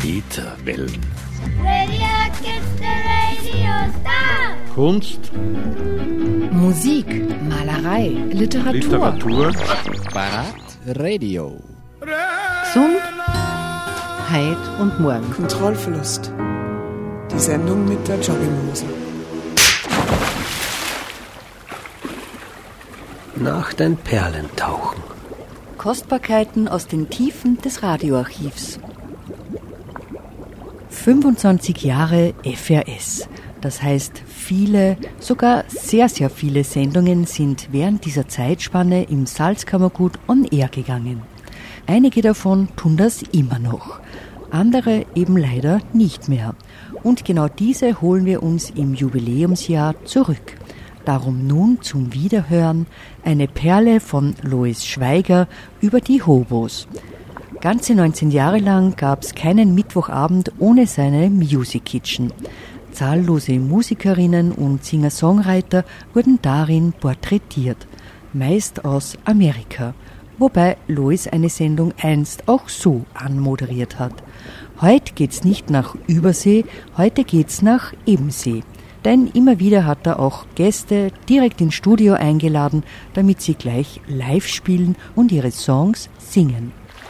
Ätherwellen. Radio Kids, the Radio Star. Kunst, Musik, Malerei, Literatur. Parat Radio. Gesund, Heid und Morgen. Kontrollverlust. Die Sendung mit der Jogginghose. nach den Perlen tauchen. Kostbarkeiten aus den Tiefen des Radioarchivs. 25 Jahre FRS. Das heißt, viele, sogar sehr, sehr viele Sendungen sind während dieser Zeitspanne im Salzkammergut on air gegangen. Einige davon tun das immer noch, andere eben leider nicht mehr. Und genau diese holen wir uns im Jubiläumsjahr zurück. Darum nun zum Wiederhören eine Perle von Lois Schweiger über die Hobos. Ganze 19 Jahre lang gab es keinen Mittwochabend ohne seine Music Kitchen. Zahllose Musikerinnen und Singer-Songwriter wurden darin porträtiert, meist aus Amerika, wobei Lois eine Sendung einst auch so anmoderiert hat. Heute geht's nicht nach Übersee, heute geht's nach Ebensee. Denn immer wieder hat er auch Gäste direkt ins Studio eingeladen, damit sie gleich live spielen und ihre Songs singen.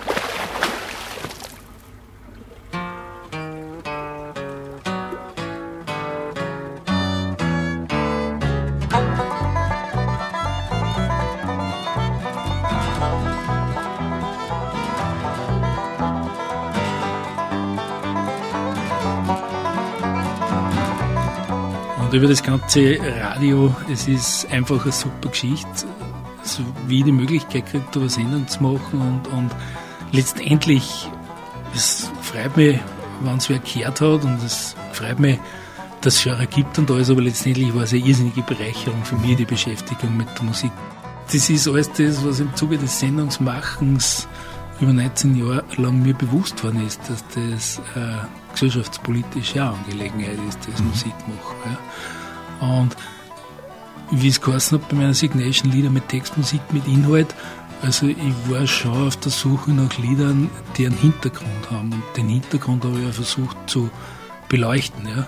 Über das ganze Radio, es ist einfach eine super Geschichte, so wie die Möglichkeit kriegt, eine Sendung zu machen und letztendlich, es freut mich, wenn es wer gehört hat und es freut mich, dass es Genre gibt und alles, aber letztendlich war es eine irrsinnige Bereicherung für mich, die Beschäftigung mit der Musik. Das ist alles das, was im Zuge des Sendungsmachens über 19 Jahre lang mir bewusst worden ist, dass das gesellschaftspolitische Angelegenheit ist, das Musik machen. Ja. Und wie es geheißen hat bei meiner Signation, Lieder mit Textmusik, mit Inhalt, also ich war schon auf der Suche nach Liedern, die einen Hintergrund haben. Und den Hintergrund habe ich auch versucht zu beleuchten. Ja.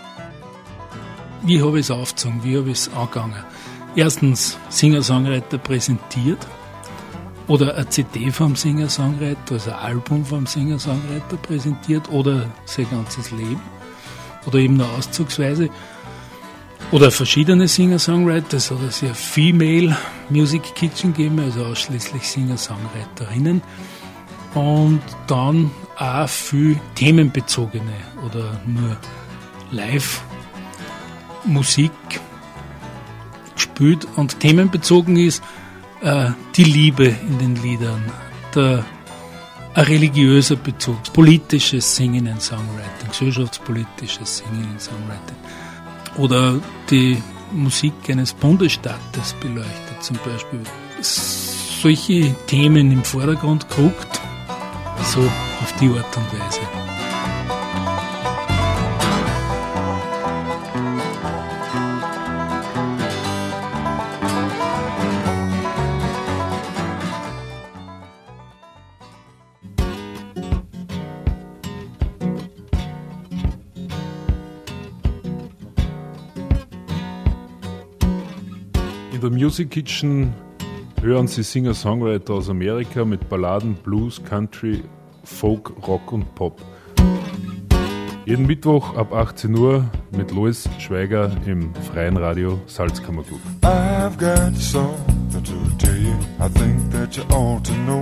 Wie habe ich es aufgezogen, wie habe ich es angegangen? Erstens Singer-Songwriter präsentiert oder eine CD vom Singer-Songwriter, also ein Album vom Singer-Songwriter präsentiert oder sein ganzes Leben oder eben nur auszugsweise oder verschiedene Singer-Songwriter, es hat also eine Female Music Kitchen gegeben, also ausschließlich Singer-Songwriterinnen und dann auch viel themenbezogene oder nur Live-Musik gespielt und themenbezogen ist die Liebe in den Liedern, ein religiöser Bezug, politisches Singen in Songwriting, gesellschaftspolitisches Singen in Songwriting oder die Musik eines Bundesstaates beleuchtet zum Beispiel. Solche Themen im Vordergrund gerückt, so auf die Art und Weise. In der Music Kitchen hören Sie Singer-Songwriter aus Amerika mit Balladen, Blues, Country, Folk, Rock und Pop. Jeden Mittwoch ab 18 Uhr mit Lois Schweiger im freien Radio Salzkammergut. I've got something to tell you, I think that you ought to know.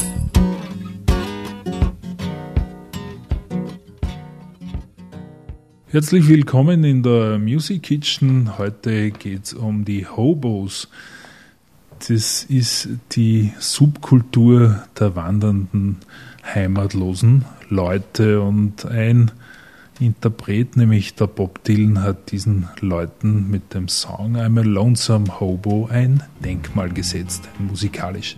Herzlich willkommen in der Music Kitchen. Heute geht es um die Hobos. Das ist die Subkultur der wandernden, heimatlosen Leute. Und ein Interpret, nämlich der Bob Dylan, hat diesen Leuten mit dem Song I'm a Lonesome Hobo ein Denkmal gesetzt, ein musikalisches.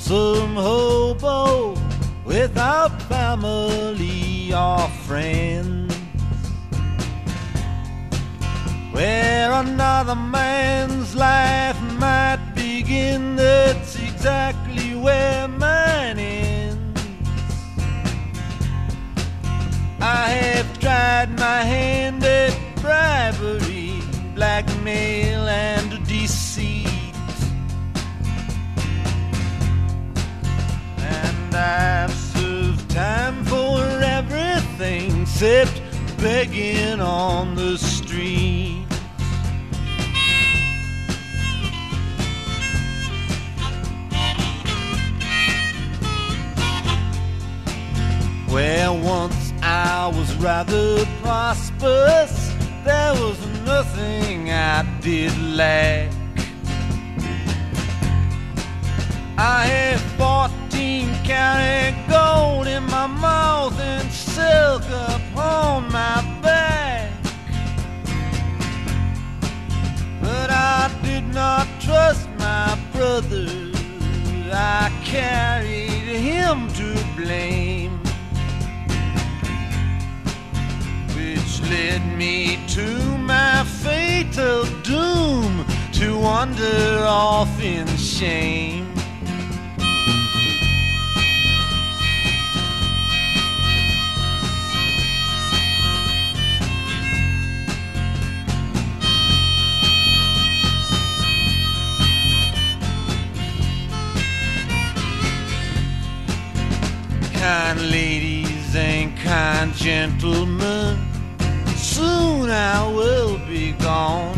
lonesome hobo without family or friends, where another man's life might begin, that's exactly where mine ends. I have tried my hand at bribery, blackmail and deceit, and I've served time for everything except begging on the street. Where once I was rather prosperous, there was nothing I did lack. I had 14-karat gold in my mouth and silk upon my back, but I did not trust my brother. I carried him to blame, which led me to my fatal doom, to wander off in shame. Kind ladies and kind gentlemen, soon I will be gone,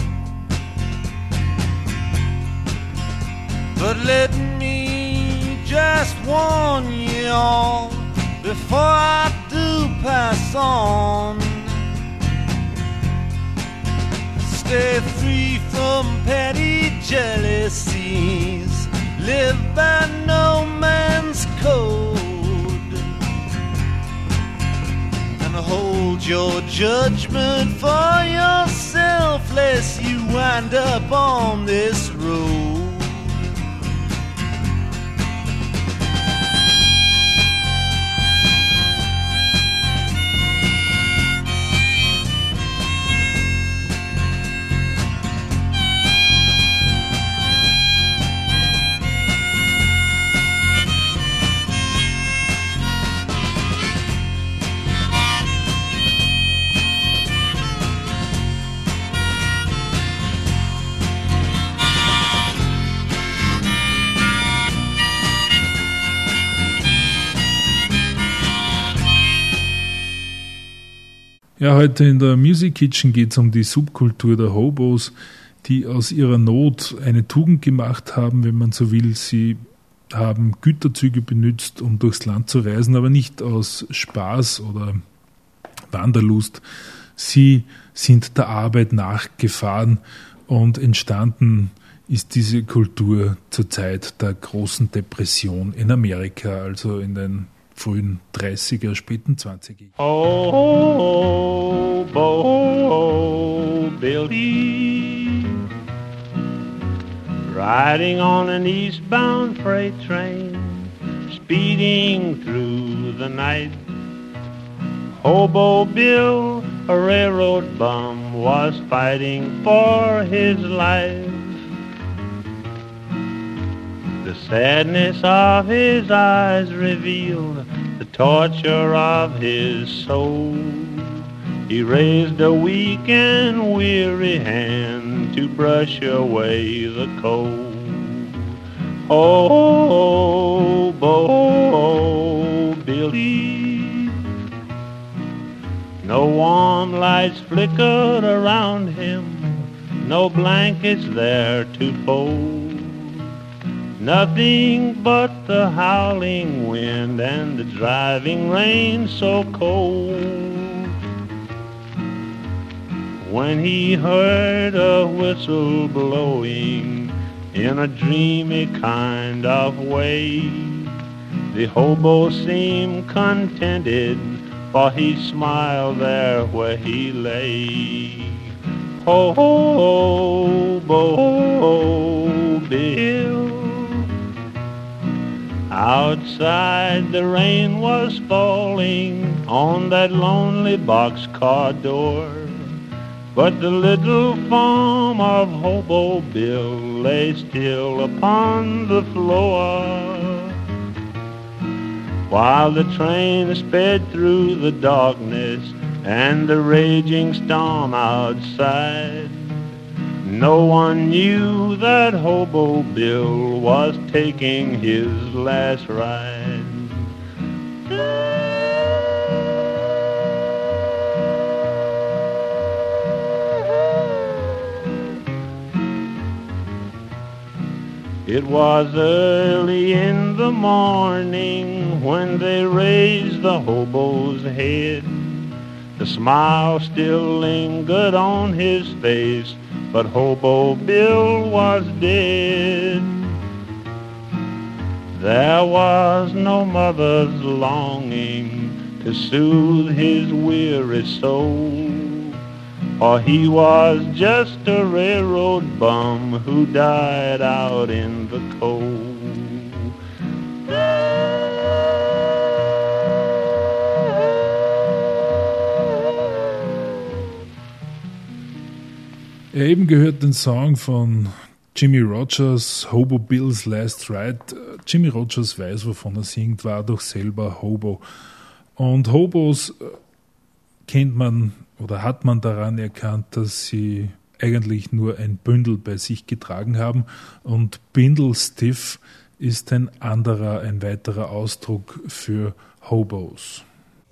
but let me just warn you all before I do pass on. Stay free from petty jealousies, live by no man's code, hold your judgment for yourself, lest you wind up on this road. Ja, heute in der Music Kitchen geht es um die Subkultur der Hobos, die aus ihrer Not eine Tugend gemacht haben, wenn man so will. Sie haben Güterzüge benutzt, um durchs Land zu reisen, aber nicht aus Spaß oder Wanderlust. Sie sind der Arbeit nachgefahren und entstanden ist diese Kultur zur Zeit der großen Depression in Amerika, also in den frühen 30er, späten 20er. Oh, Bo Billy, riding on an eastbound freight train, speeding through the night. Hobo Bill, a railroad bum, was fighting for his life. The sadness of his eyes revealed the torture of his soul. He raised a weak and weary hand to brush away the cold. Oh, Bo Billy, no warm lights flickered around him, no blankets there to fold. Nothing but the howling wind and the driving rain so cold. When he heard a whistle blowing in a dreamy kind of way, the hobo seemed contented, for he smiled there where he lay. Oh, Bo Bill, Outside the rain was falling on that lonely boxcar door, but the little form of Hobo Bill lay still upon the floor. While the train sped through the darkness and the raging storm outside, no one knew that Hobo Bill was taking his last ride. It was early in the morning when they raised the hobo's head. The smile still lingered on his face, but Hobo Bill was dead. There was no mother's longing to soothe his weary soul, or he was just a railroad bum who died out in the cold. Eben gehört den Song von Jimmy Rogers, Hobo Bill's Last Ride. Jimmy Rogers weiß, wovon er singt, war doch selber Hobo. Und Hobos kennt man oder hat man daran erkannt, dass sie eigentlich nur ein Bündel bei sich getragen haben. Und Bindlestiff ist ein weiterer Ausdruck für Hobos.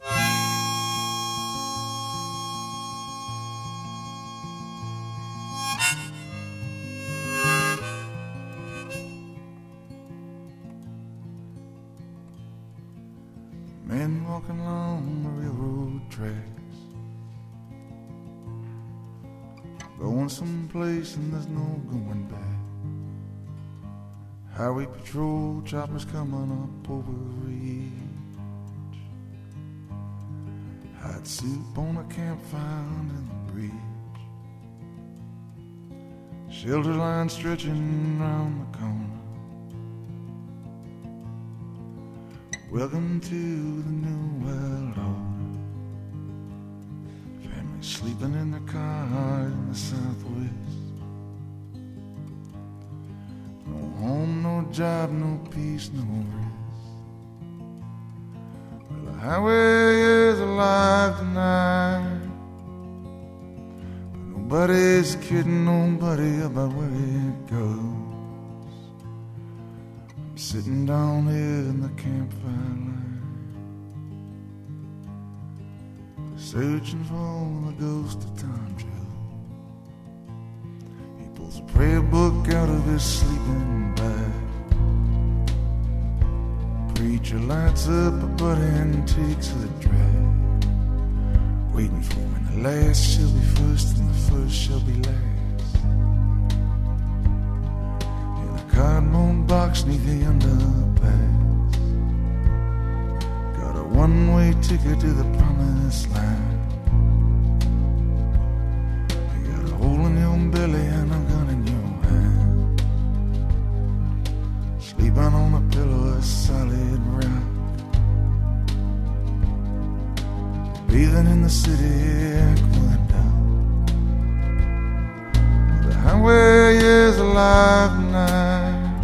Men walking along the railroad tracks, going someplace and there's no going back. Highway patrol choppers coming up over the ridge, hot soup on a campfire under the bridge, shelter line stretching round the corner. Welcome to the new world order. Families sleeping in their cars in the Southwest. No home, no job, no peace, no rest. Well, the highway is alive tonight, but nobody's kidding nobody about where it goes. Sitting down here in the campfire light, searching for the ghost of Tom Joe. He pulls a prayer book out of his sleeping bag. Preacher lights up a butt and takes a drag, waiting for when the last shall be first and the first shall be last. Cardboard box neath the underpass, got a one-way ticket to the promised land. You got a hole in your belly and a gun in your hand, sleeping on a pillow of solid rock, bathing in the city aqueduct. The highway is alive tonight,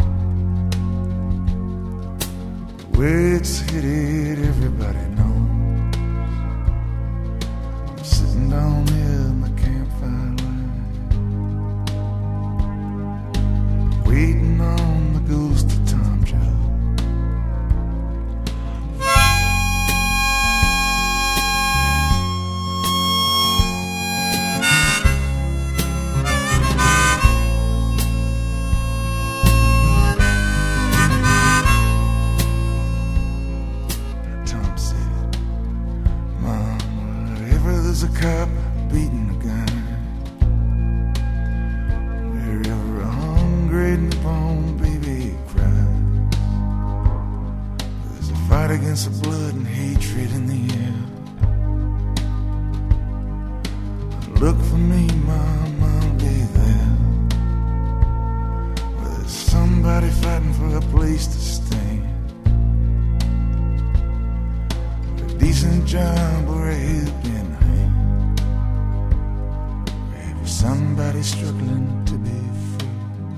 where it's headed everybody knows. I'm sitting down here in the campfire light, waiting on the ghost of Tom Joe. Cop beating a guy, wherever a hungry newborn baby cries, there's a fight against the blood and hatred in the air. Look for me, Mom, I'll be there, where there's somebody fighting for a place to stand. St. John where he's been hanged. Maybe somebody struggling to be free.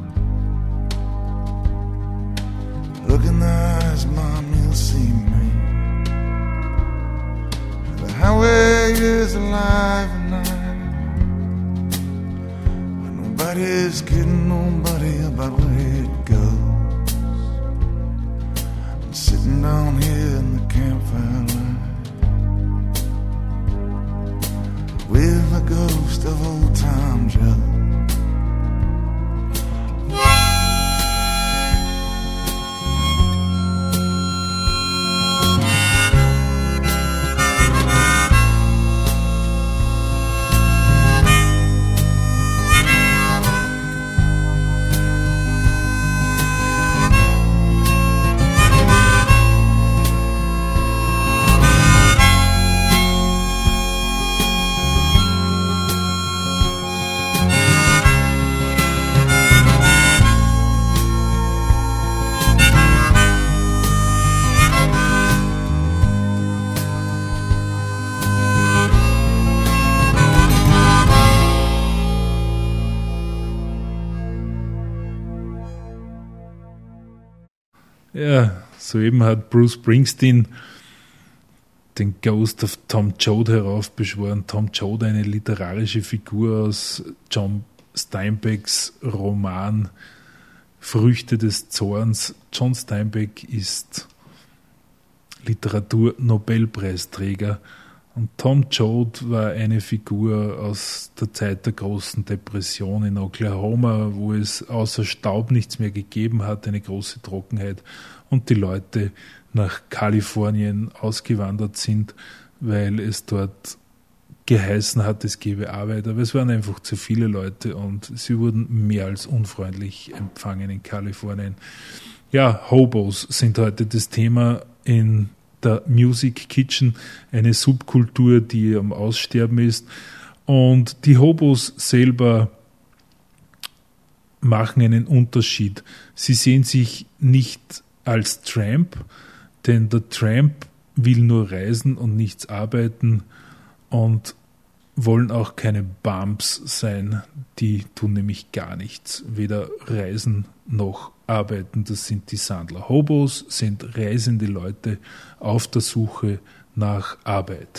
Look in the eyes, Mom, you'll see me. The highway is alive and night, but nobody's kidding nobody about where it goes. I'm sitting down here in the campfire light with a ghost of old Tom Joe. Ja, soeben hat Bruce Springsteen den Ghost of Tom Joad heraufbeschworen. Tom Joad, eine literarische Figur aus John Steinbecks Roman Früchte des Zorns. John Steinbeck ist Literatur-Nobelpreisträger und Tom Joad war eine Figur aus der Zeit der großen Depression in Oklahoma, wo es außer Staub nichts mehr gegeben hat, eine große Trockenheit und die Leute nach Kalifornien ausgewandert sind, weil es dort geheißen hat, es gebe Arbeit, aber es waren einfach zu viele Leute und sie wurden mehr als unfreundlich empfangen in Kalifornien. Ja, Hobos sind heute das Thema in der Music Kitchen, eine Subkultur, die am Aussterben ist. Und die Hobos selber machen einen Unterschied. Sie sehen sich nicht als Tramp, denn der Tramp will nur reisen und nichts arbeiten und wollen auch keine Bumps sein. Die tun nämlich gar nichts, weder reisen noch arbeiten. Das sind die Sandler. Hobos sind reisende Leute auf der Suche nach Arbeit.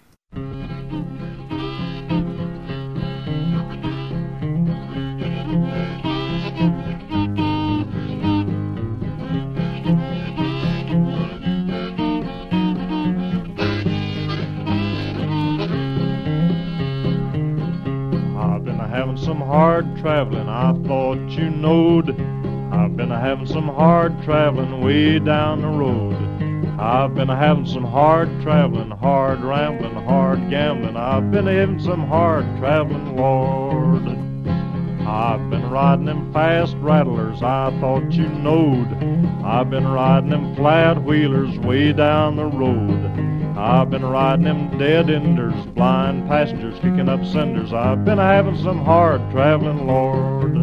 Having some hard traveling, I thought you knowed. I've been having some hard traveling way down the road. I've been having some hard traveling, hard rambling, hard gambling. I've been having some hard traveling, Lord. I've been riding them fast rattlers, I thought you knowed. I've been riding them flat wheelers way down the road. I've been riding them dead enders, blind passengers kicking up cinders. I've been having some hard traveling, Lord.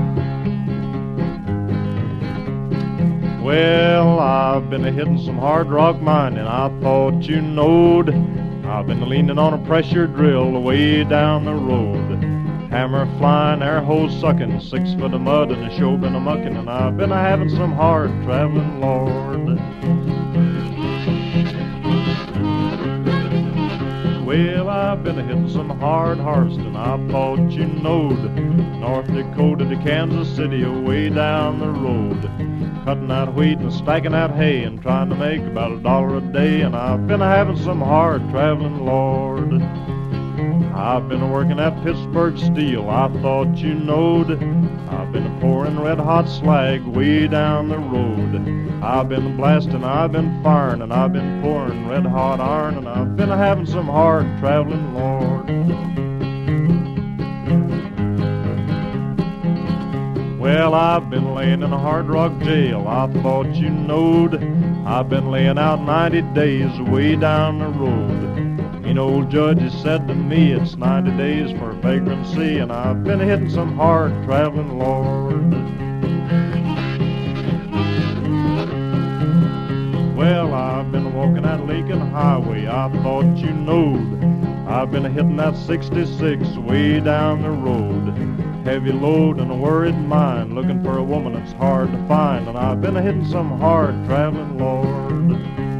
Well, I've been hitting some hard rock mining, I thought you knowed. I've been leaning on a pressure drill way down the road. Hammer flying, air hose sucking, 6 foot of mud and the show been a mucking. And I've been having some hard traveling, Lord. Well, I've been hitting some hard harvesting, I thought you knowed. North Dakota to Kansas City, way down the road. Cutting out wheat and stacking out hay and trying to make about $1 a day. And I've been having some hard traveling, Lord. I've been working at Pittsburgh Steel, I thought you knowed. I've been pouring red hot slag way down the road. I've been blasting, I've been firing, and I've been pouring red hot iron. And I've been having some hard traveling, Lord. Well, I've been laying in a hard rock jail, I thought you knowed. I've been laying out 90 days way down the road. An old judge has said to me it's 90 days for vagrancy, and I've been hitting some hard traveling, Lord. Well, I've been walking that Lincoln Highway, I thought you knowed. I've been hitting that 66 way down the road. Heavy load and a worried mind, looking for a woman that's hard to find. And I've been hitting some hard traveling, Lord.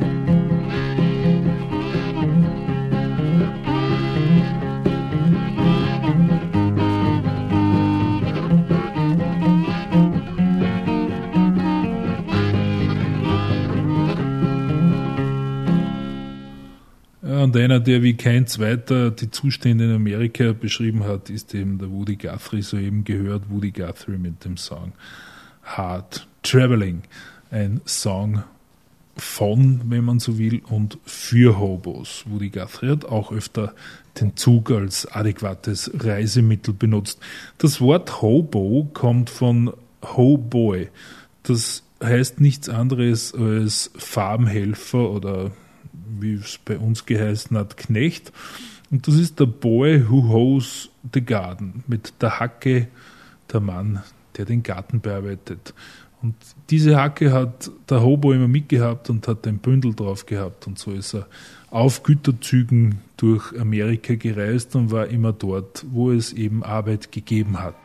Und einer, der wie kein zweiter die Zustände in Amerika beschrieben hat, ist eben der Woody Guthrie, soeben gehört, Woody Guthrie mit dem Song Hard Traveling. Ein Song von, wenn man so will, und für Hobos. Woody Guthrie hat auch öfter den Zug als adäquates Reisemittel benutzt. Das Wort Hobo kommt von Hoboy. Das heißt nichts anderes als Farmhelfer oder wie es bei uns geheißen hat, Knecht. Und das ist der Boy who hoes the garden. Mit der Hacke der Mann, der den Garten bearbeitet. Und diese Hacke hat der Hobo immer mitgehabt und hat ein Bündel drauf gehabt. Und so ist er auf Güterzügen durch Amerika gereist und war immer dort, wo es eben Arbeit gegeben hat.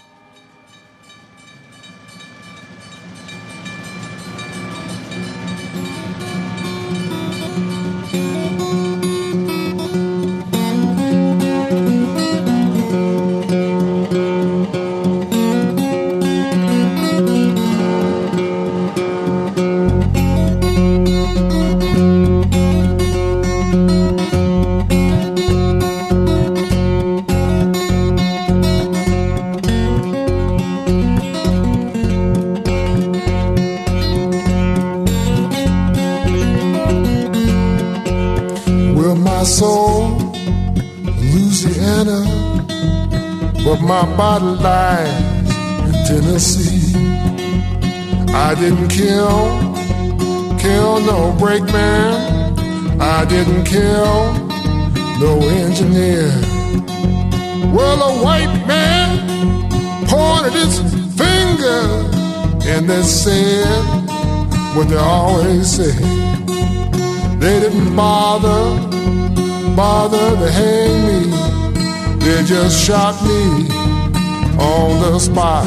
My body lies in Tennessee. I didn't kill no brakeman. I didn't kill no engineer. Well, a white man pointed his finger and they said what they always say. They didn't bother to hang me. They just shot me on the spot.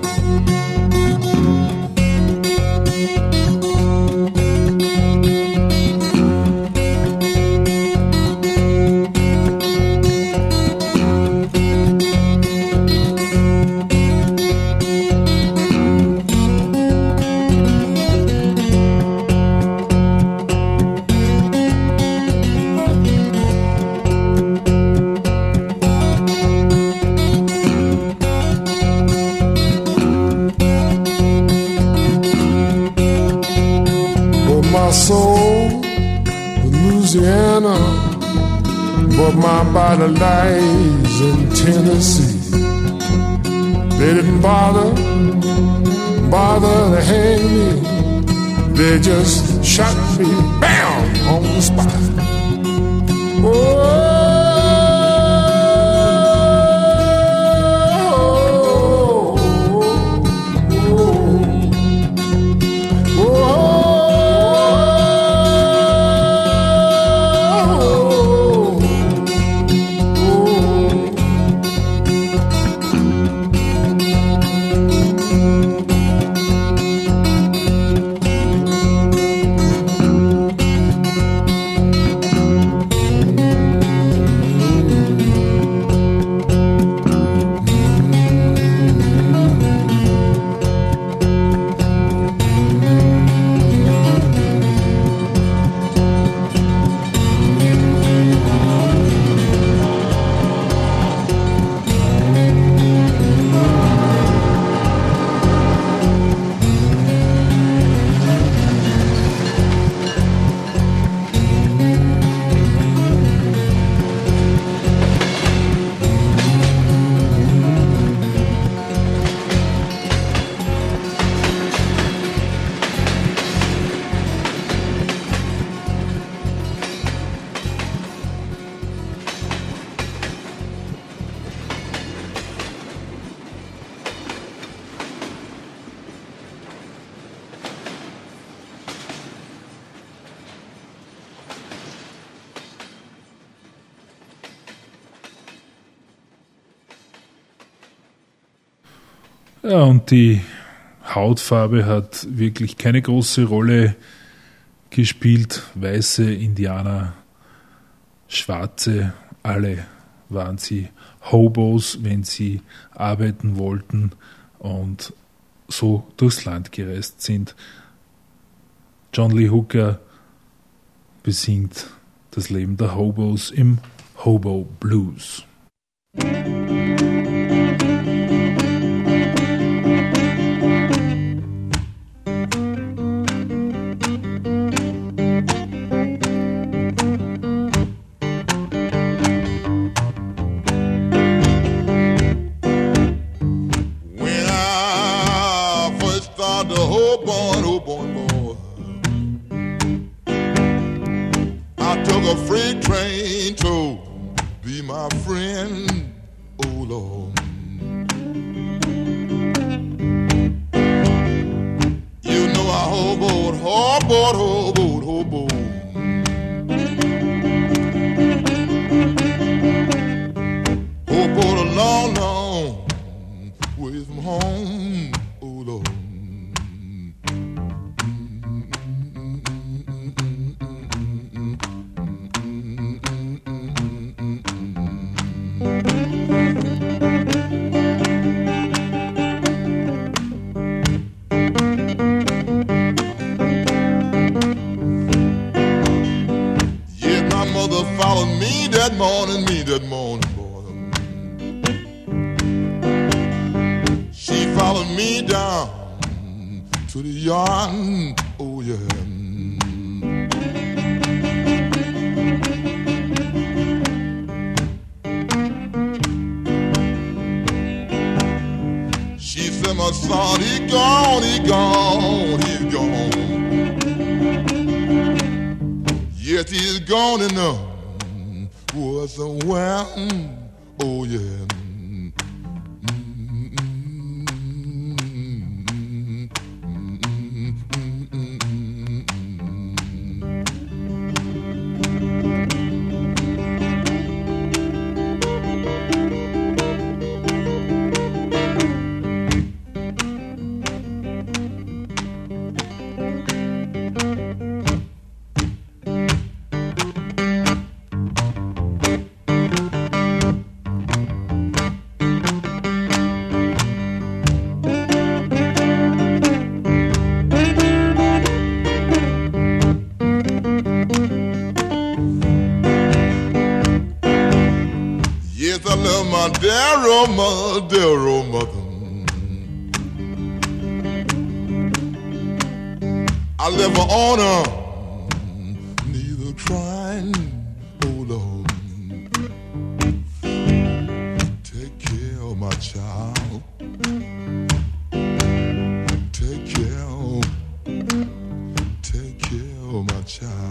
But my body lies in Tennessee. They didn't bother to hang me. They just shot me, bam, on the spot. Oh. Ja, und die Hautfarbe hat wirklich keine große Rolle gespielt. Weiße Indianer, Schwarze, alle waren sie Hobos, wenn sie arbeiten wollten und so durchs Land gereist sind. John Lee Hooker besingt das Leben der Hobos im Hobo Blues. Dear mother, I live on her, neither trying, oh Lord, take care of my child, take care of my child.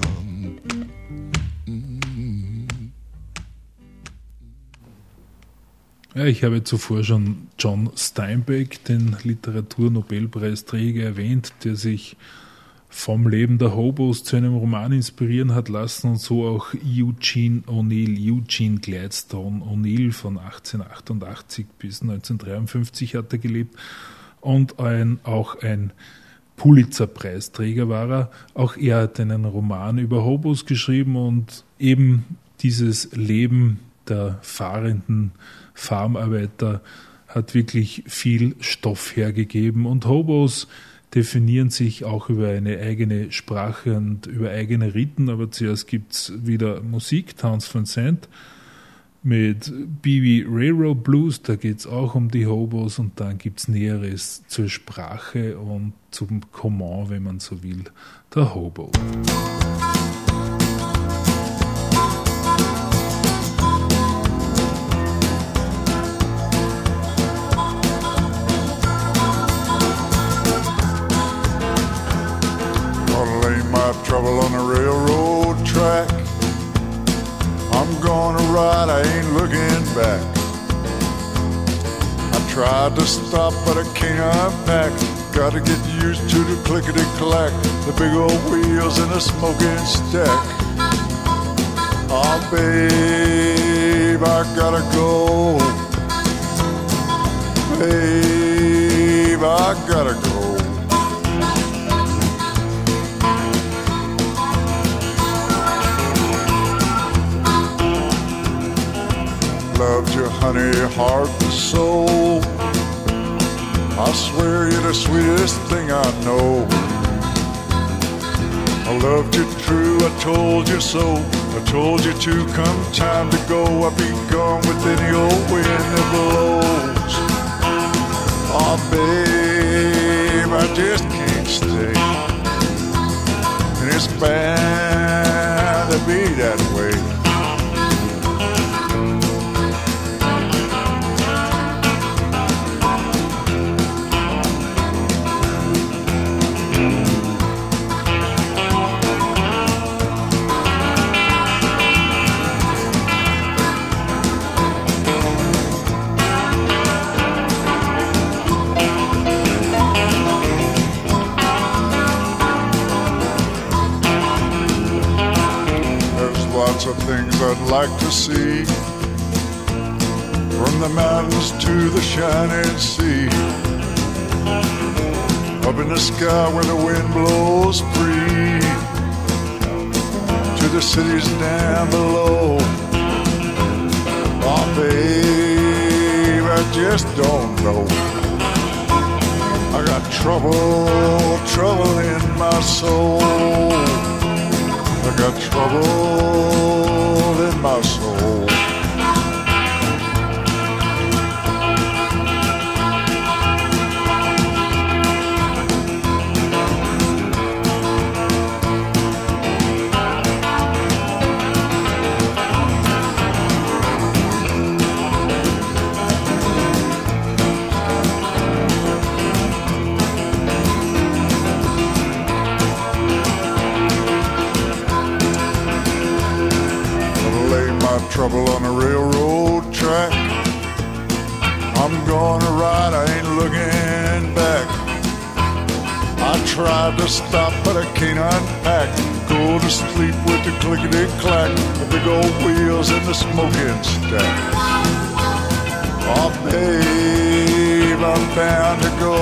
Ja, ich habe zuvor schon John Steinbeck, den Literaturnobelpreisträger, erwähnt, der sich vom Leben der Hobos zu einem Roman inspirieren hat lassen und so auch Eugene Gladstone O'Neill von 1888 bis 1953 hat er gelebt und auch ein Pulitzer-Preisträger war er. Auch er hat einen Roman über Hobos geschrieben und eben dieses Leben der fahrenden Farmarbeiter hat wirklich viel Stoff hergegeben und Hobos definieren sich auch über eine eigene Sprache und über eigene Riten, aber zuerst gibt es wieder Musik, Townes Van Zandt mit B.B. Railroad Blues, da geht es auch um die Hobos und dann gibt es Näheres zur Sprache und zum Comment, wenn man so will, der Hobo. Trouble on the railroad track. I'm gonna ride, I ain't looking back. I tried to stop, but I can't unpack. Gotta get used to the clickety-clack, the big old wheels in a smoking stack. Oh, babe, I gotta go. Babe, I gotta go. Loved you, honey, heart and soul. I swear you're the sweetest thing I know. I loved you true, I told you so. I told you to come time to go. I'd be gone with any old wind that blows. Oh, babe, I just can't stay. And it's bad to be that way. Lots of things I'd like to see, from the mountains to the shining sea, up in the sky where the wind blows free, to the cities down below. Oh, babe, I just don't know. I got trouble in my soul. I got trouble in my soul. Trouble on a railroad track. I'm gonna ride, I ain't looking back. I tried to stop, but I can't unpack. Go to sleep with the clickety-clack, the big old wheels and the smoking stack. Oh, babe, I'm bound to go.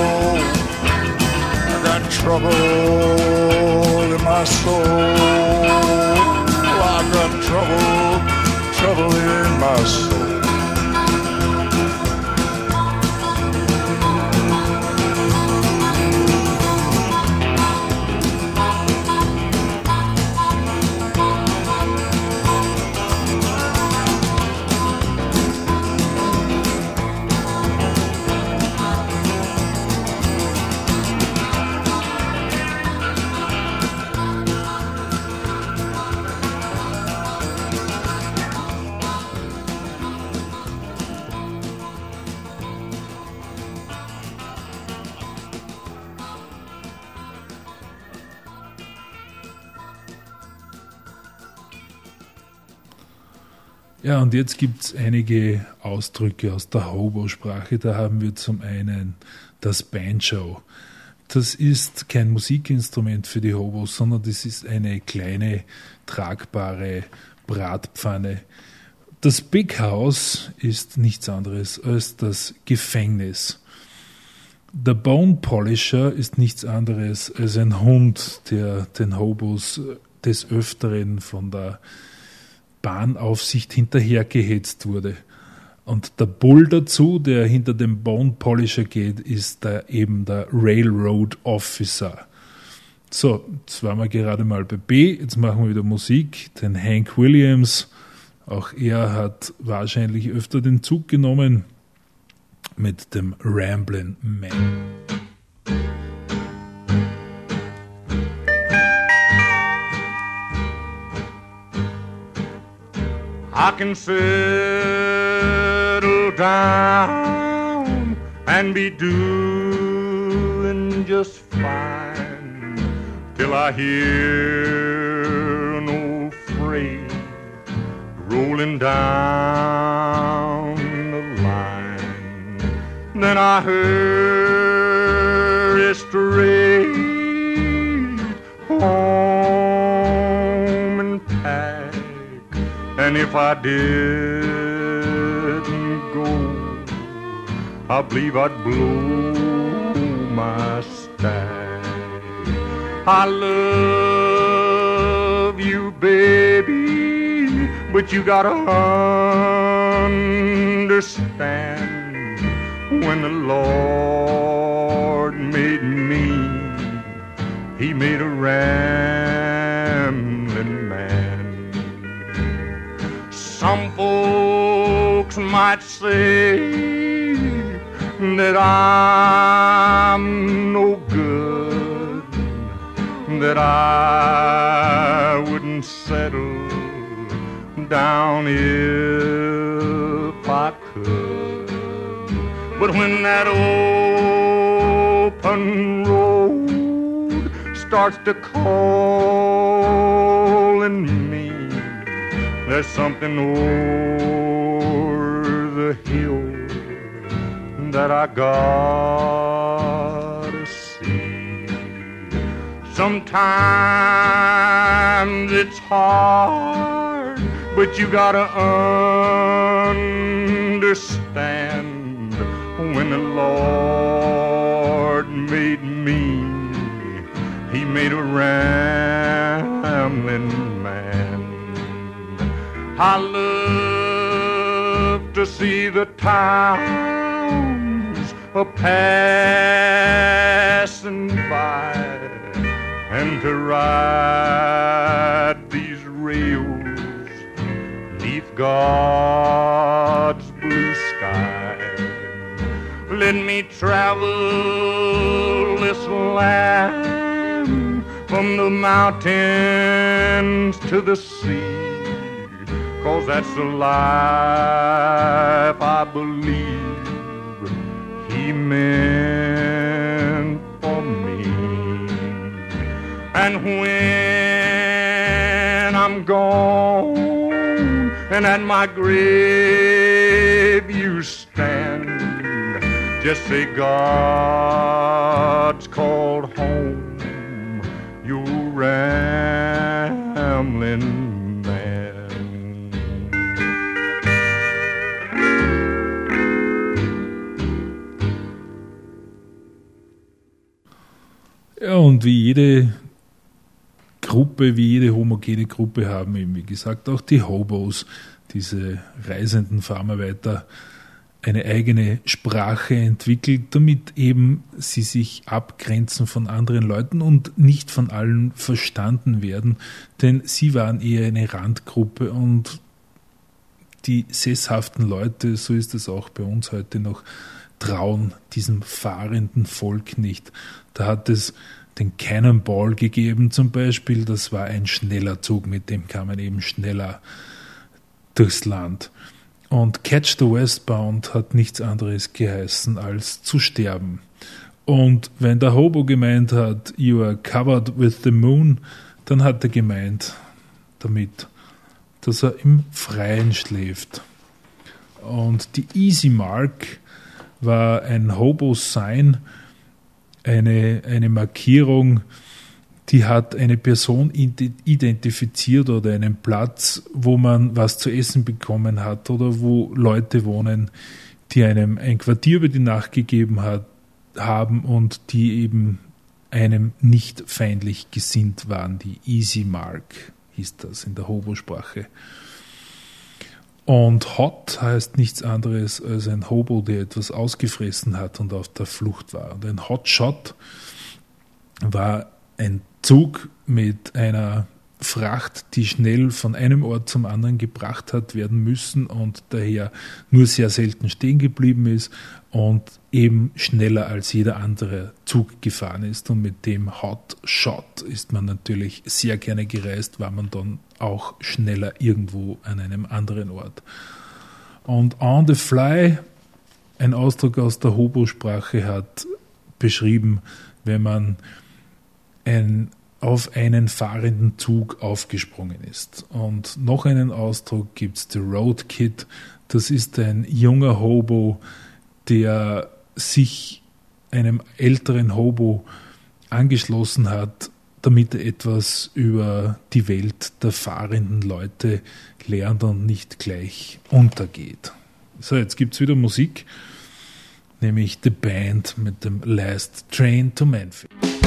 I got trouble in my soul. I got trouble in my soul. Ja, und jetzt gibt es einige Ausdrücke aus der Hobo-Sprache. Da haben wir zum einen das Banjo. Das ist kein Musikinstrument für die Hobos, sondern das ist eine kleine, tragbare Bratpfanne. Das Big House ist nichts anderes als das Gefängnis. Der Bone Polisher ist nichts anderes als ein Hund, der den Hobos des Öfteren von der Bahnaufsicht hinterhergehetzt wurde. Und der Bull dazu, der hinter dem Bone Polisher geht, ist eben der Railroad Officer. So, jetzt waren wir gerade mal bei B, jetzt machen wir wieder Musik, den Hank Williams. Auch er hat wahrscheinlich öfter den Zug genommen mit dem Ramblin' Man. I can settle down and be doing just fine till I hear an old freight rolling down the line. Then I hurry straight home and pack. And if I didn't go, I believe I'd blow my stag. I love you, baby, but you gotta understand, when the Lord made me, He made a rambling man. Some folks might say that I'm no good, that I wouldn't settle down if I could. But when that open road starts to call in me, there's something over the hill that I gotta see. Sometimes it's hard, but you gotta understand, when the Lord made me, He made a rambling man. I love to see the towns a-passing by, and to ride these rails neath God's blue sky. Let me travel this land from the mountains to the sea, 'cause that's the life I believe He meant for me. And when I'm gone and at my grave you stand, just say God's called home your rambling man. Ja, und wie jede Gruppe, wie jede homogene Gruppe haben eben, wie gesagt, auch die Hobos, diese reisenden Farmarbeiter, eine eigene Sprache entwickelt, damit eben sie sich abgrenzen von anderen Leuten und nicht von allen verstanden werden, denn sie waren eher eine Randgruppe und die sesshaften Leute, so ist es auch bei uns heute noch, trauen diesem fahrenden Volk nicht. Da hat es den Cannonball gegeben zum Beispiel, das war ein schneller Zug, mit dem kam man eben schneller durchs Land. Und Catch the Westbound hat nichts anderes geheißen als zu sterben. Und wenn der Hobo gemeint hat, you are covered with the moon, dann hat er gemeint damit, dass er im Freien schläft. Und die Easy Mark war ein Hobo-Sign, eine Markierung, die hat eine Person identifiziert oder einen Platz, wo man was zu essen bekommen hat oder wo Leute wohnen, die einem ein Quartier über die Nacht gegeben haben und die eben einem nicht feindlich gesinnt waren. Die Easy Mark hieß das in der Hobo-Sprache. Und Hot heißt nichts anderes als ein Hobo, der etwas ausgefressen hat und auf der Flucht war. Und ein Hotshot war ein Zug mit einer Fracht, die schnell von einem Ort zum anderen gebracht hat werden müssen und daher nur sehr selten stehen geblieben ist und eben schneller als jeder andere Zug gefahren ist. Und mit dem Hotshot ist man natürlich sehr gerne gereist, war man dann auch schneller irgendwo an einem anderen Ort. Und on the fly, ein Ausdruck aus der Hobo-Sprache, hat beschrieben, wenn man auf einen fahrenden Zug aufgesprungen ist. Und noch einen Ausdruck gibt es, the Road Kid. Das ist ein junger Hobo, der sich einem älteren Hobo angeschlossen hat, damit er etwas über die Welt der fahrenden Leute lernt und nicht gleich untergeht. So, jetzt gibt es wieder Musik. nämlich The Band mit dem Last Train to Memphis.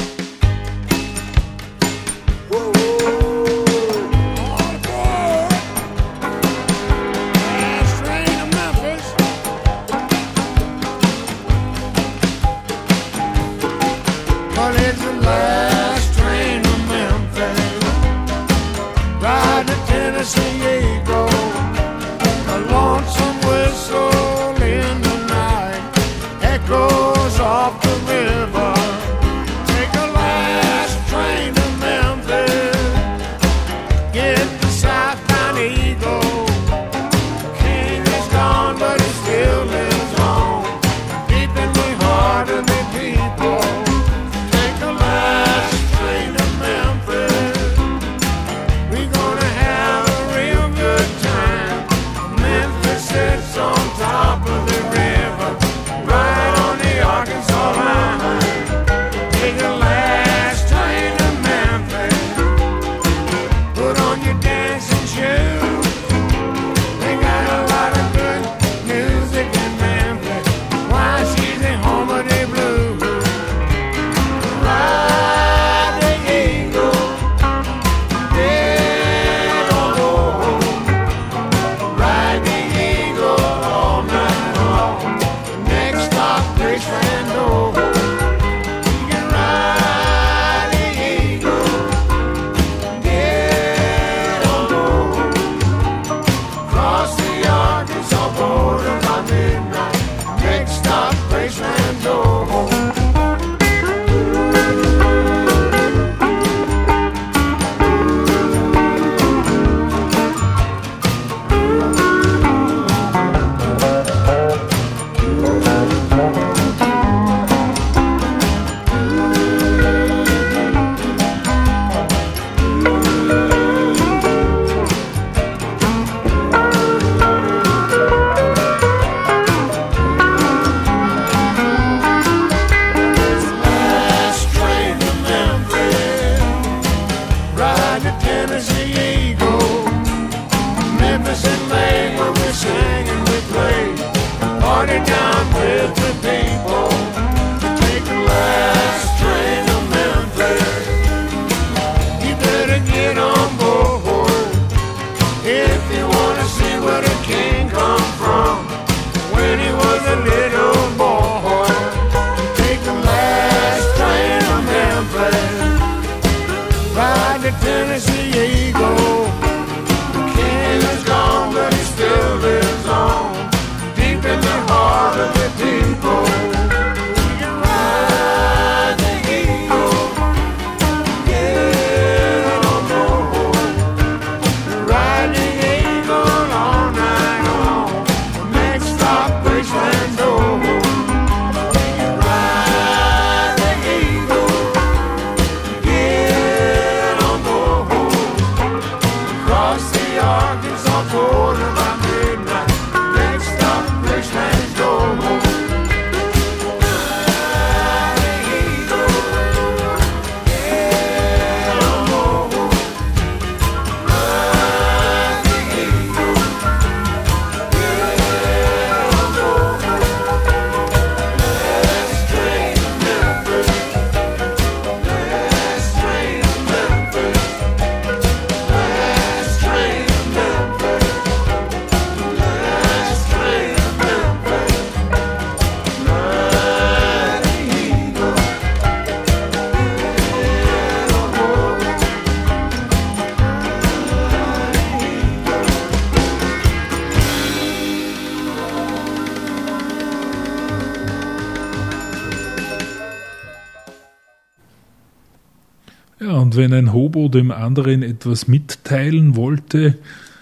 Ja, und wenn ein Hobo dem anderen etwas mitteilen wollte,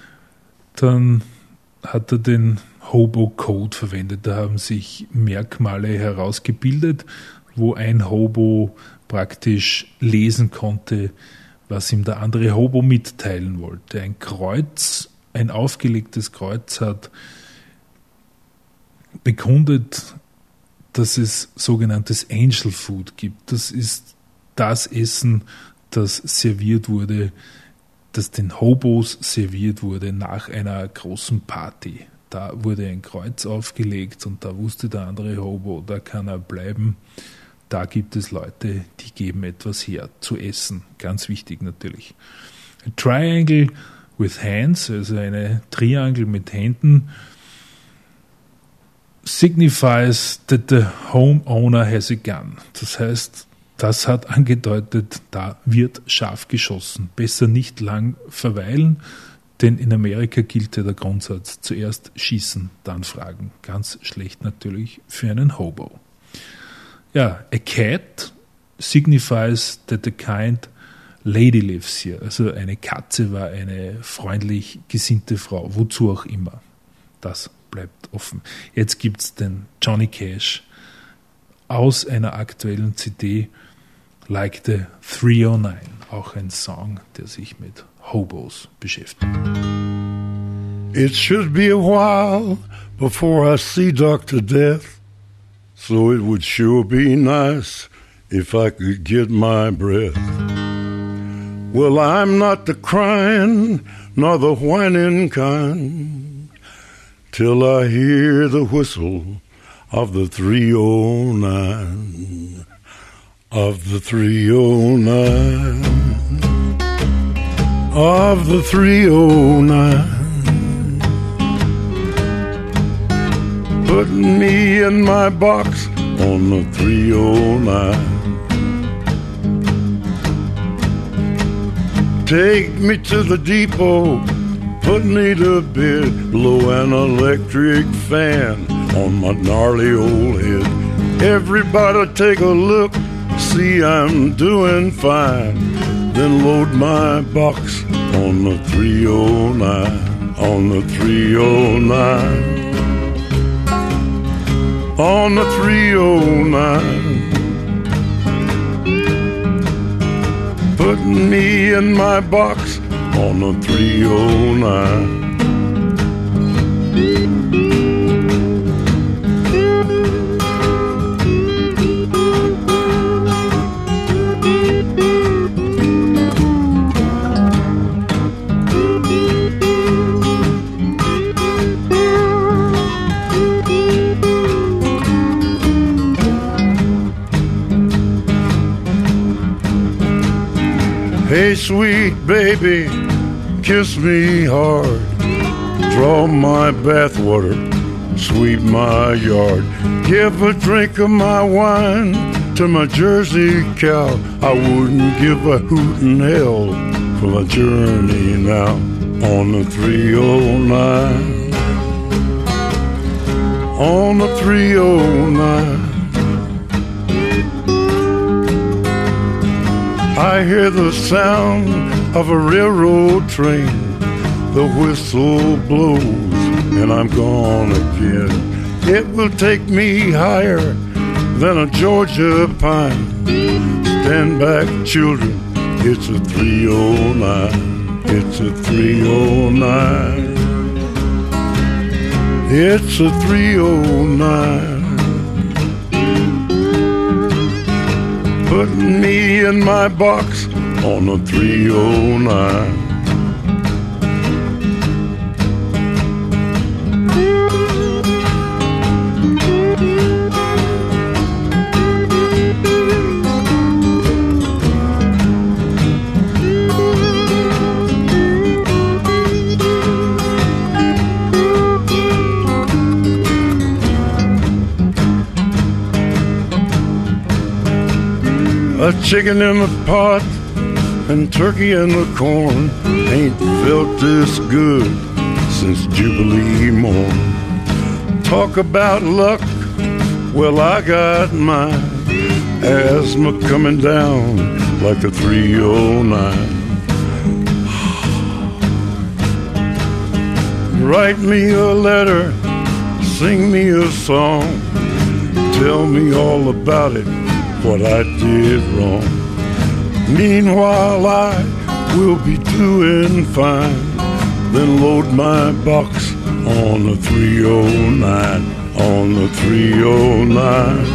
dann hat er den Hobo-Code verwendet. Da haben sich Merkmale herausgebildet, wo ein Hobo praktisch lesen konnte, was ihm der andere Hobo mitteilen wollte. Ein Kreuz, ein aufgelegtes Kreuz hat bekundet, dass es sogenanntes Angel Food gibt. Das ist das Essen, das serviert wurde, das den Hobos serviert wurde nach einer großen Party. da wurde ein Kreuz aufgelegt und da wusste der andere Hobo, da kann er bleiben. Da gibt es Leute, die geben etwas her, zu essen. Ganz wichtig natürlich. A triangle with hands, also eine Triangel mit Händen, signifies that the homeowner has a gun. Das heißt, das hat angedeutet, da wird scharf geschossen. Besser nicht lang verweilen, denn in Amerika gilt ja der Grundsatz, zuerst schießen, dann fragen. Ganz schlecht natürlich für einen Hobo. Ja, a cat signifies that a kind lady lives here. Also eine Katze war eine freundlich gesinnte Frau, wozu auch immer. Das bleibt offen. Jetzt gibt's den Johnny Cash aus einer aktuellen CD, Like the 309, auch ein Song, der sich mit Hobos beschäftigt. It should be a while before I see Dr. Death, so it would sure be nice if I could get my breath. Well, I'm not the crying nor the whining kind, till I hear the whistle of the 309, of the 309, of the 309. Put me in my box on the 309. Take me to the depot, put me to bed, blow an electric fan on my gnarly old head. Everybody take a look, see I'm doing fine, then load my box on the 309, on the 309, on the 309. Put me in my box on the 309. Hey, sweet baby, kiss me hard, draw my bathwater, sweep my yard, give a drink of my wine to my Jersey cow. I wouldn't give a hoot in hell for my journey now on the 309, on the 309. I hear the sound of a railroad train, the whistle blows and I'm gone again. It will take me higher than a Georgia pine. Stand back, children, it's a 309, it's a 309, it's a 309. Put me in my box on the 309. A chicken in the pot and turkey in the corn, ain't felt this good since Jubilee morn. Talk about luck, well I got mine. Asthma coming down like a 309. Write me a letter, sing me a song, tell me all about it, what I did wrong. Meanwhile I will be doing fine, then load my box on the 309, on the 309,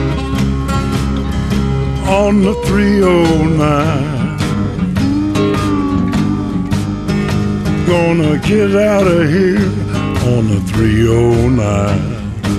on the 309. Gonna get out of here on the 309.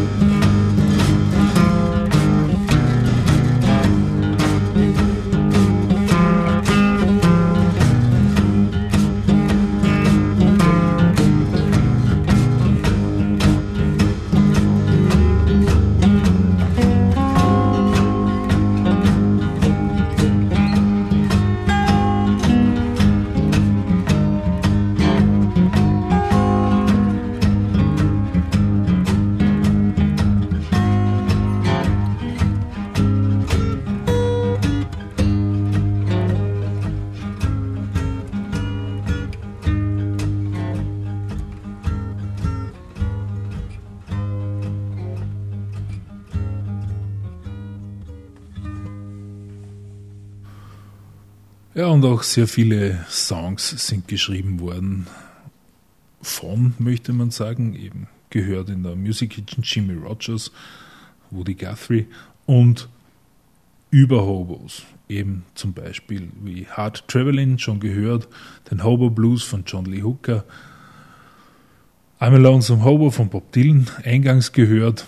Ja, und auch sehr viele Songs sind geschrieben worden von, möchte man sagen, eben gehört in der Music Kitchen Jimmy Rogers, Woody Guthrie und über Hobos, eben zum Beispiel wie Hard Travelin', schon gehört, den Hobo Blues von John Lee Hooker, I'm a Lonesome Hobo von Bob Dylan, eingangs gehört,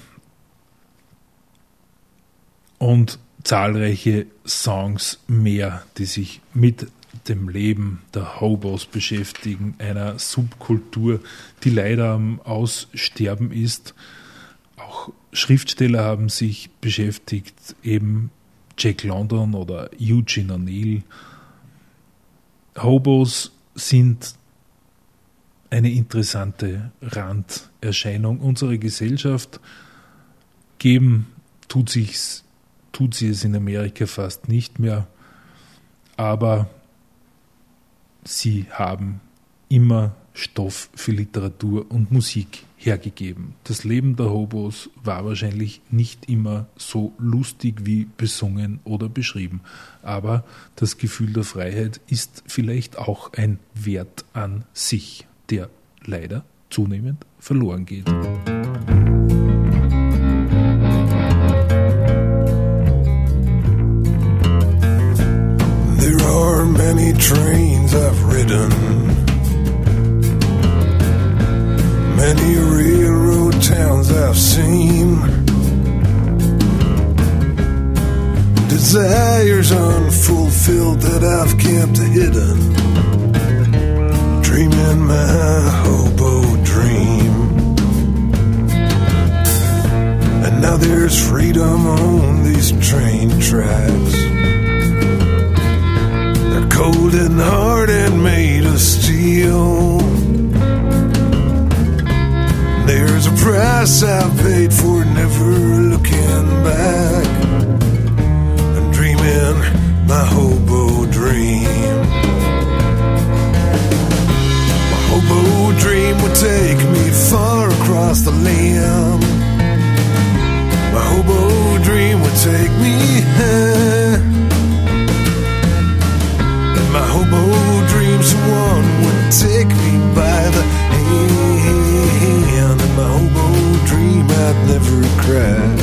und zahlreiche Songs mehr, die sich mit dem Leben der Hobos beschäftigen, einer Subkultur, die leider am Aussterben ist. Auch Schriftsteller haben sich beschäftigt, eben Jack London oder Eugene O'Neill. Hobos sind eine interessante Randerscheinung unserer Gesellschaft. Geben tut sie es in Amerika fast nicht mehr, aber sie haben immer Stoff für Literatur und Musik hergegeben. Das Leben der Hobos war wahrscheinlich nicht immer so lustig wie besungen oder beschrieben, aber das Gefühl der Freiheit ist vielleicht auch ein Wert an sich, der leider zunehmend verloren geht. There are many trains I've ridden, many railroad towns I've seen, desires unfulfilled that I've kept hidden, dreaming my hobo dream. And now there's freedom on these train tracks. They're cold and hard and made of steel. There's a price I've paid for never looking back and dreaming my hobo dream. My hobo dream would take me far across the land. My hobo dream would take me high. My hobo dream, someone would take me by the hand. In my hobo dream, I'd never cry.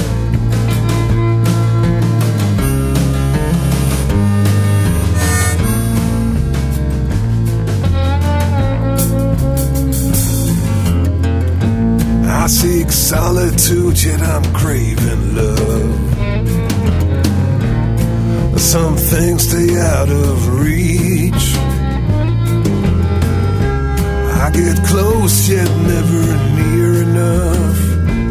I seek solitude, yet I'm craving love. Some things stay out of reach. I get close yet never near enough.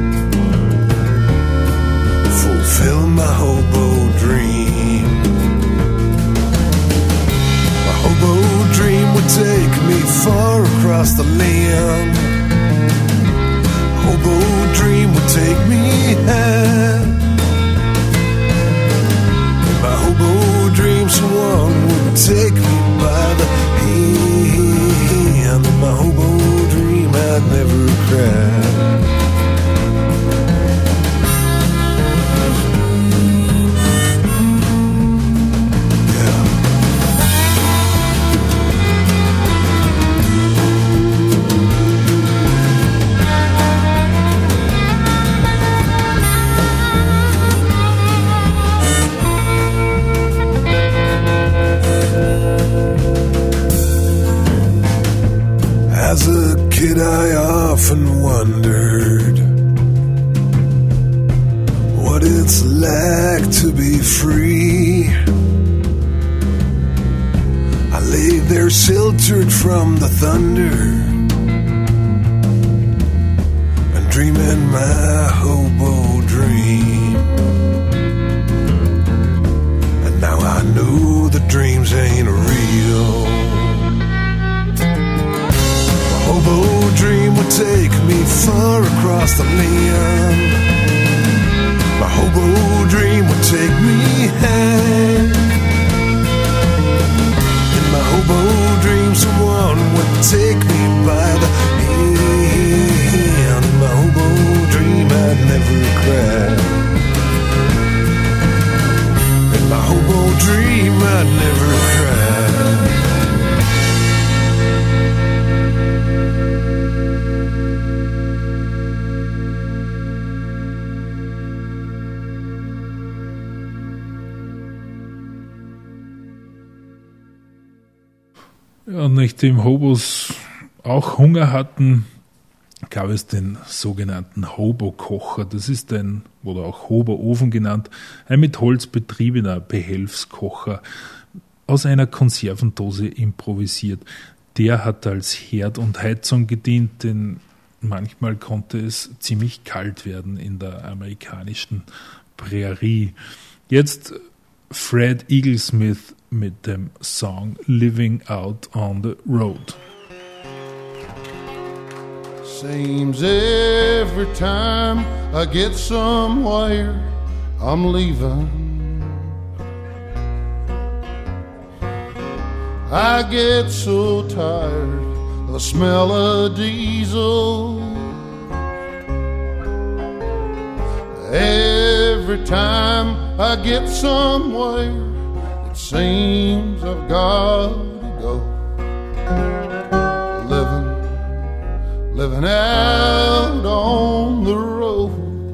Fulfill my hobo dream. My hobo dream would take me far across the land. Hobo dream would take me high. My hobo dream, someone would take me by the hand. In my hobo dream, I'd never cry. As a kid I often wondered it's like to be free. I lay there sheltered from the thunder and dreaming my hobo dream. And now I know the dreams ain't real. My hobo dream would take me far across the land. My hobo dream would take me high. In my hobo dream, someone would take me by the hand. In my hobo dream, I'd never cry. In my hobo dream, I'd never cry. Ja, nachdem Hobos auch Hunger hatten, gab es den sogenannten Hobo-Kocher. Das ist ein, oder auch Hobo-Ofen genannt, ein mit Holz betriebener Behelfskocher aus einer Konservendose improvisiert. Der hat als Herd und Heizung gedient, denn manchmal konnte es ziemlich kalt werden in der amerikanischen Prärie. Jetzt Fred Eaglesmith mit dem Song Living Out on the Road. Seems every time I get somewhere I'm leaving, I get so tired of the smell of diesel. Every time I get somewhere, it seems I've got to go. Living out on the road.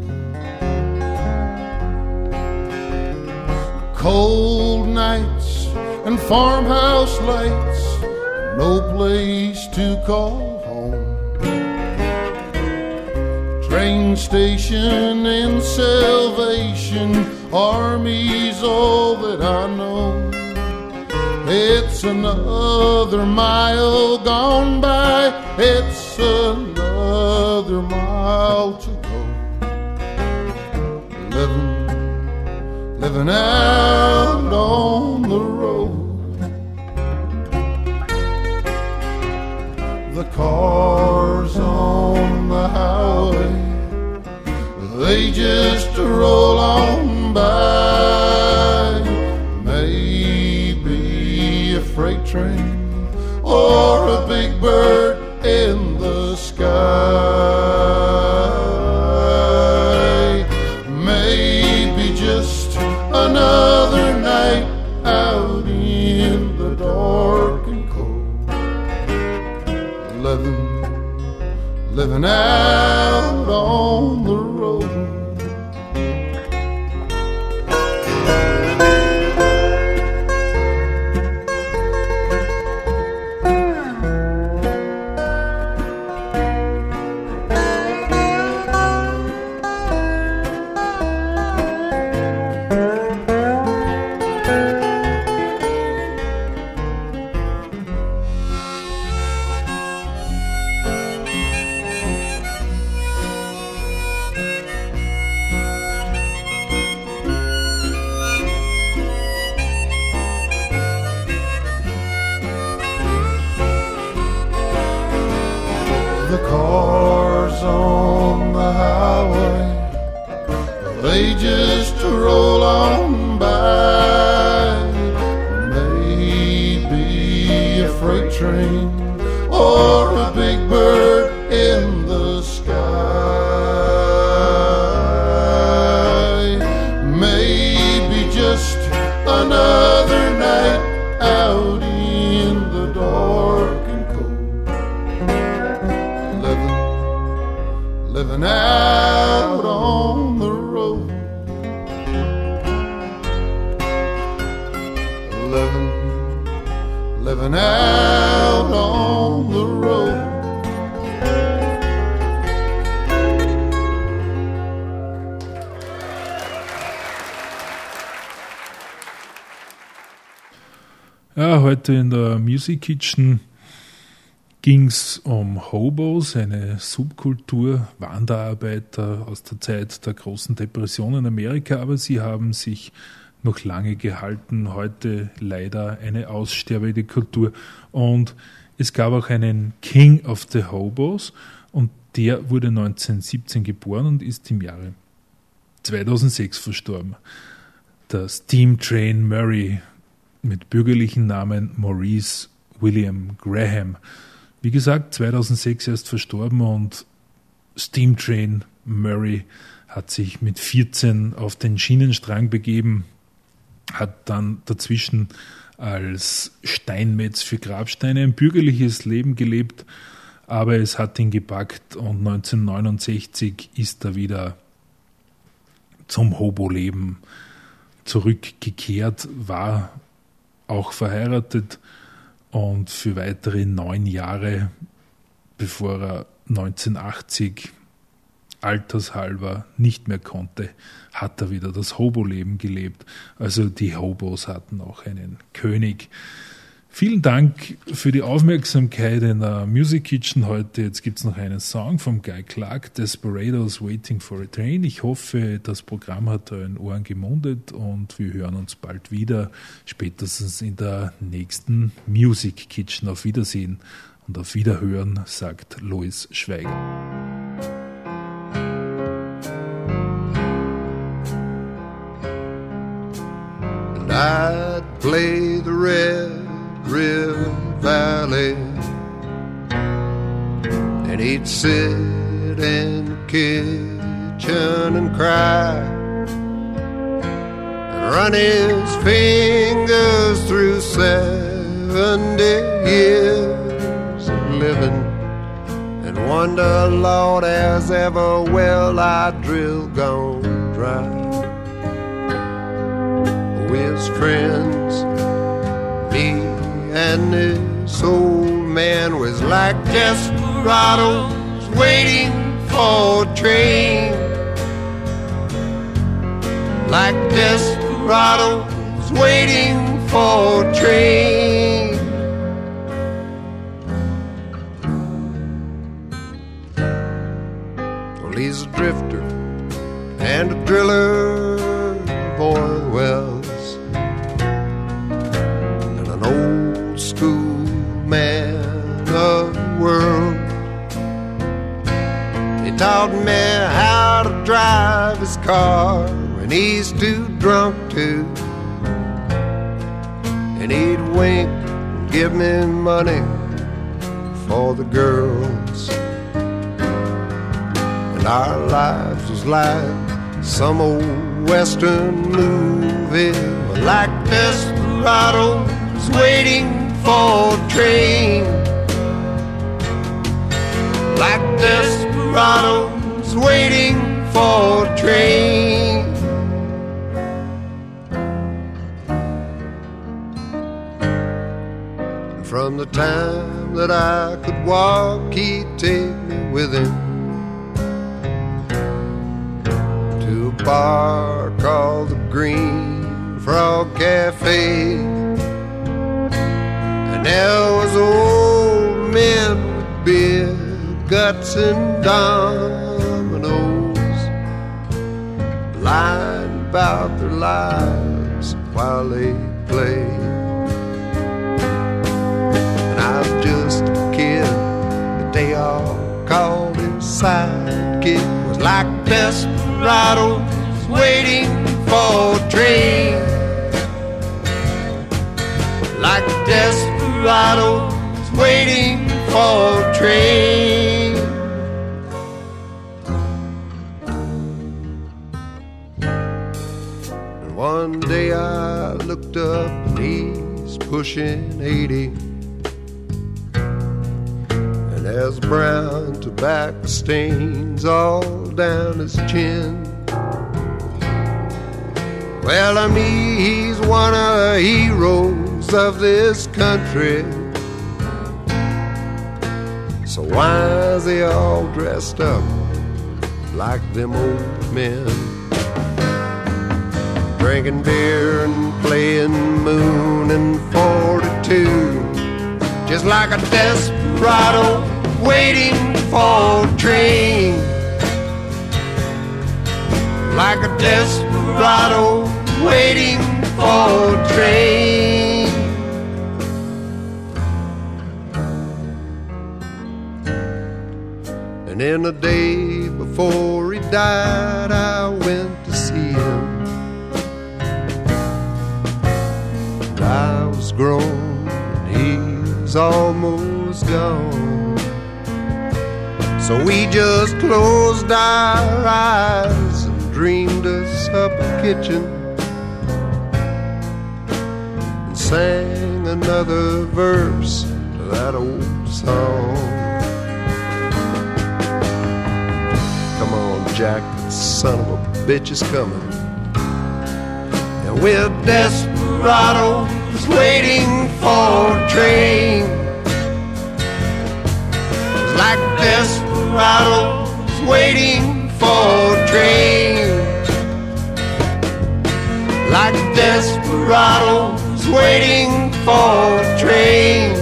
Cold nights and farmhouse lights, no place to call home. Train station and Salvation Army's all that I know. It's another mile gone by, it's another mile to go. Living out on the road. The cars on the highway, they just roll on by. Maybe a freight train or a big bird in the sky. Maybe just another night out in the dark and cold. Living out on the road. The cars on the highway, they just roll on by. Maybe a freight train or a big bird in the sky. Maybe just another night out in the dark and cold. Living out on the road. Living out on the road. Ja, heute in der Music Kitchen ging es um Hobos, eine Subkultur, Wanderarbeiter aus der Zeit der großen Depression in Amerika, aber sie haben sich noch lange gehalten, heute leider eine aussterbende Kultur. Und es gab auch einen King of the Hobos und der wurde 1917 geboren und ist im Jahre 2006 verstorben. Der Steam Train Murray mit bürgerlichen Namen Maurice William Graham. Wie gesagt, 2006 erst verstorben und Steam Train Murray hat sich mit 14 auf den Schienenstrang begeben, hat dann dazwischen als Steinmetz für Grabsteine ein bürgerliches Leben gelebt, aber es hat ihn gepackt und 1969 ist er wieder zum Hobo-Leben zurückgekehrt, war auch verheiratet und für weitere 9 Jahre, bevor er 1980 altershalber nicht mehr konnte, hat er wieder das Hobo-Leben gelebt. Also die Hobos hatten auch einen König. Vielen Dank für die Aufmerksamkeit in der Music Kitchen heute. Jetzt gibt es noch einen Song von Guy Clark, Desperados Waiting for a Train. Ich hoffe, das Programm hat euren Ohren gemundet und wir hören uns bald wieder, spätestens in der nächsten Music Kitchen. Auf Wiedersehen und auf Wiederhören, sagt Lois Schweiger. And I'd play the Red River Valley, and he'd sit in the kitchen and cry, and run his fingers through 70 years of living, and wonder, Lord, as ever will I drill gone dry. His friends, me and this old man, was like desperados waiting for a train, like desperados waiting for a train. Well, he's a drifter and a driller of oil wells, and an old school man of the world. He taught me how to drive his car when he's too drunk to, and he'd wink and give me money for the girls. And our lives was like some old western movie, like desperados waiting for a train, like desperados waiting for a train. And from the time that I could walk, he'd take me with him to a bar called the Green Frog Cafe. And there was old men with beer guts and dominoes, lying about their lives while they played. And I was just a kid, but they all called him sidekick. Was like desperados waiting for a train, like desperados waiting for a train. And one day I looked up and he's pushing 80, and there's brown tobacco stains all down his chin. Well, to me, he's one of the heroes of this country. So why is he all dressed up like them old men, drinking beer and playing moon and 40 just like a desperado waiting for a train. Like a desperado waiting for a train. And in the day before he died, I went to see him. And I was grown and he was almost gone. So we just closed our eyes and dreamed us up a kitchen and sang another verse to that old song. Come on, Jack, the son of a bitch is coming. And we're desperados waiting for a train. It's like desperados waiting for a train. Like desperados waiting for a train.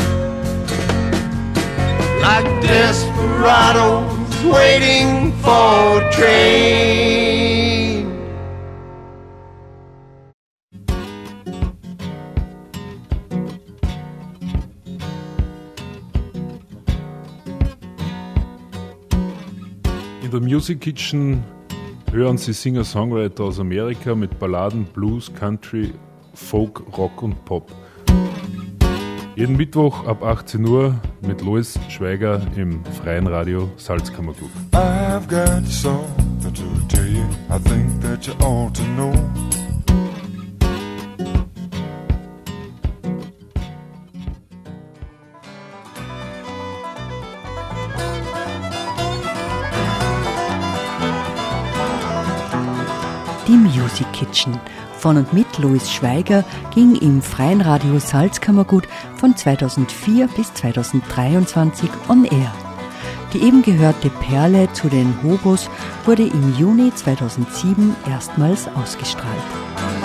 Like desperados waiting for a train. In der Music Kitchen hören Sie Singer-Songwriter aus Amerika mit Balladen, Blues, Country, Folk, Rock und Pop. Jeden Mittwoch ab 18 Uhr mit Louis Schweiger im freien Radio Salzkammergut. I've got something to tell you, I think that you ought to know. Die Music Kitchen von und mit Louis Schweiger ging im freien Radio Salzkammergut von 2004 bis 2023 on air. Die eben gehörte Perle zu den Hobos wurde im Juni 2007 erstmals ausgestrahlt.